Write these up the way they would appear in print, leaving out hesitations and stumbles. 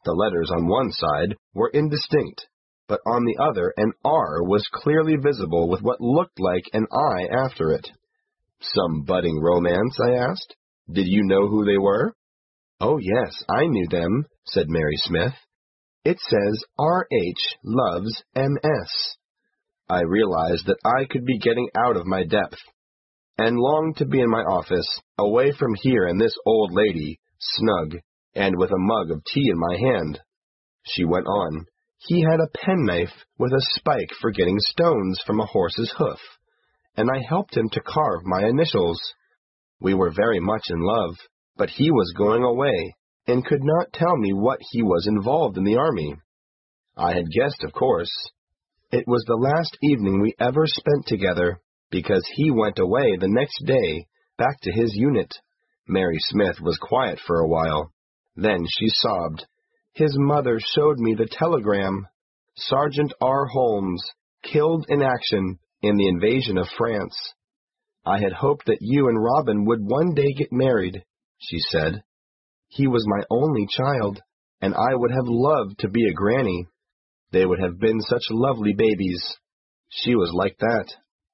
The letters on one side were indistinct, but on the other an R was clearly visible with what looked like an I after it. Some budding romance, I asked. Did you know who they were? Oh, yes, I knew them, said Mary Smith. It says R.H. loves M.S. I realized that I could be getting out of my depth, and longed to be in my office, away from here and this old lady, snug, and with a mug of tea in my hand. She went on. He had a penknife with a spike for getting stones from a horse's hoof, and I helped him to carve my initials. We were very much in love, but he was going away, and could not tell me what he was involved in the army. I had guessed, of course. It was the last evening we ever spent together, because he went away the next day, back to his unit. Mary Smith was quiet for a while. Then she sobbed. His mother showed me the telegram. Sergeant R. Holmes, killed in action in the invasion of France. I had hoped that you and Robin would one day get married, she said. He was my only child, and I would have loved to be a granny. They would have been such lovely babies. She was like that.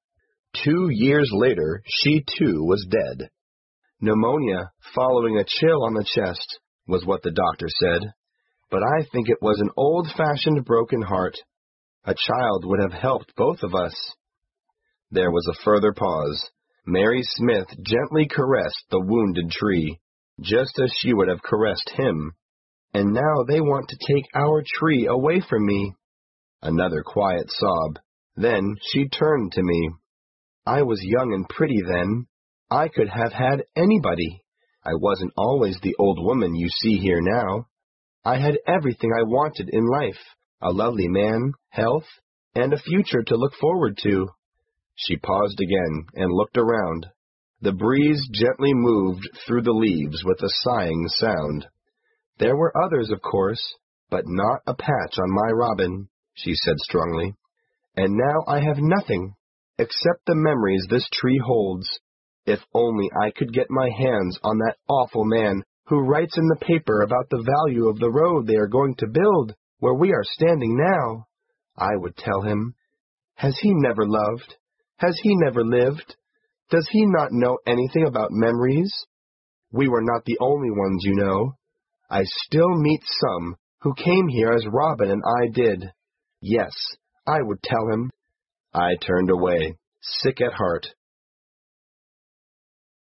2 years later, she too was dead. Pneumonia, following a chill on the chest, was what the doctor said. But I think it was an old-fashioned broken heart. A child would have helped both of us. There was a further pause. Mary Smith gently caressed the wounded tree, just as she would have caressed him. And now they want to take our tree away from me. Another quiet sob. Then she turned to me. I was young and pretty then. I could have had anybody. I wasn't always the old woman you see here now. I had everything I wanted in life, a lovely man, health, and a future to look forward to. She paused again and looked around. The breeze gently moved through the leaves with a sighing sound. There were others, of course, but not a patch on my Robin, she said strongly. And now I have nothing, except the memories this tree holds. If only I could get my hands on that awful man who writes in the paper about the value of the road they are going to build where we are standing now. I would tell him. Has he never loved? Has he never lived? Does he not know anything about memories? We were not the only ones, you know. I still meet some who came here as Robin and I did. Yes, I would tell him. I turned away, sick at heart.